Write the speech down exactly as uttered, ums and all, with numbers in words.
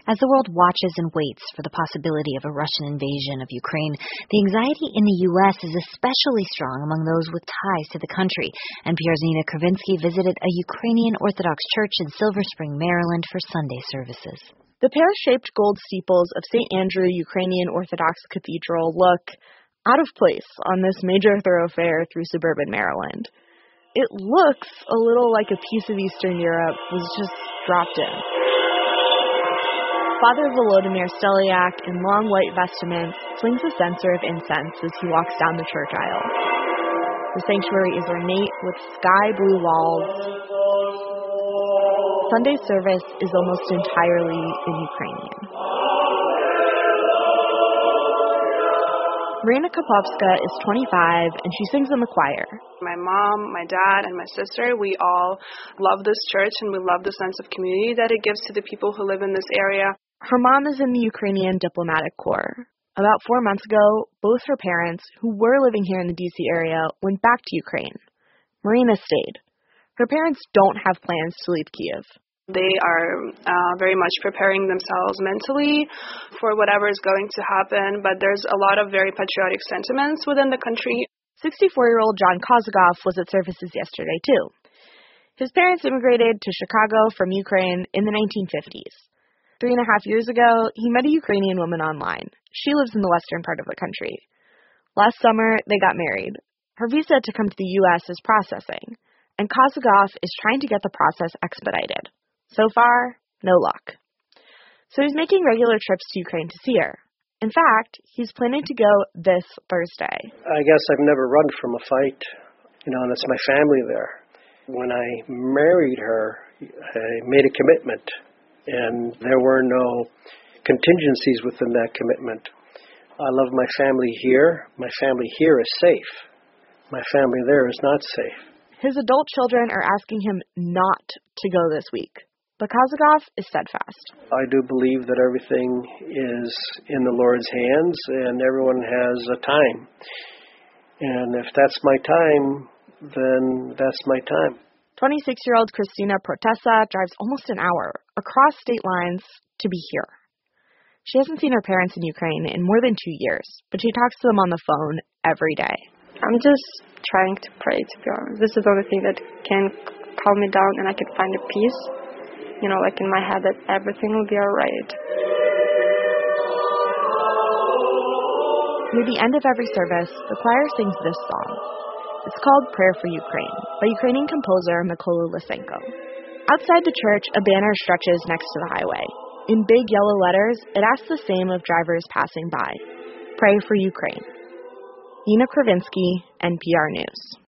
As the world watches and waits for the possibility of a Russian invasion of Ukraine, the anxiety in the U S is especially strong among those with ties to the country. N P R's Nina Kravinsky visited a Ukrainian Orthodox church in Silver Spring, Maryland for Sunday services. The pear-shaped gold steeples of Saint Andrew Ukrainian Orthodox Cathedral look out of place on this major thoroughfare through suburban Maryland. It looks a little like a piece of Eastern Europe was just dropped in. Father Volodymyr Steliak, in long white vestments, flings a censer of incense as he walks down the church aisle. The sanctuary is ornate with sky-blue walls. Sunday service is almost entirely in Ukrainian. Marina Kapovska is twenty-five, and she sings in the choir. My mom, my dad, and my sister, we all love this church, and we love the sense of community that it gives to the people who live in this area. Her mom is in the Ukrainian Diplomatic Corps. About four months ago, both her parents, who were living here in the D C area, went back to Ukraine. Marina stayed. Her parents don't have plans to leave Kyiv. They are uh, very much preparing themselves mentally for whatever is going to happen, but there's a lot of very patriotic sentiments within the country. sixty-four-year-old John Kozakov was at services yesterday, too. His parents immigrated to Chicago from Ukraine in the nineteen fifties. Three and a half years ago, he met a Ukrainian woman online. She lives in the western part of the country. Last summer, they got married. Her visa to come to the U S is processing, and Kozakov is trying to get the process expedited. So far, no luck. So he's making regular trips to Ukraine to see her. In fact, he's planning to go this Thursday. I guess I've never run from a fight, you know, and it's my family there. When I married her, I made a commitment, and there were no contingencies within that commitment. I love my family here. My family here is safe. My family there is not safe. His adult children are asking him not to go this week. But Kozakov is steadfast. I do believe that everything is in the Lord's hands, and everyone has a time. And if that's my time, then that's my time. twenty-six-year-old Kristina Protesa drives almost an hour across state lines to be here. She hasn't seen her parents in Ukraine in more than two years, but she talks to them on the phone every day. I'm just trying to pray, to be honest. This is the only thing that can calm me down, and I can find a peace, you know, like in my head, that everything will be all right. Near the end of every service, the choir sings this song. It's called Prayer for Ukraine, by Ukrainian composer Mykola Lysenko. Outside the church, a banner stretches next to the highway. In big yellow letters, it asks the same of drivers passing by. Pray for Ukraine. Nina Kravinsky, N P R News.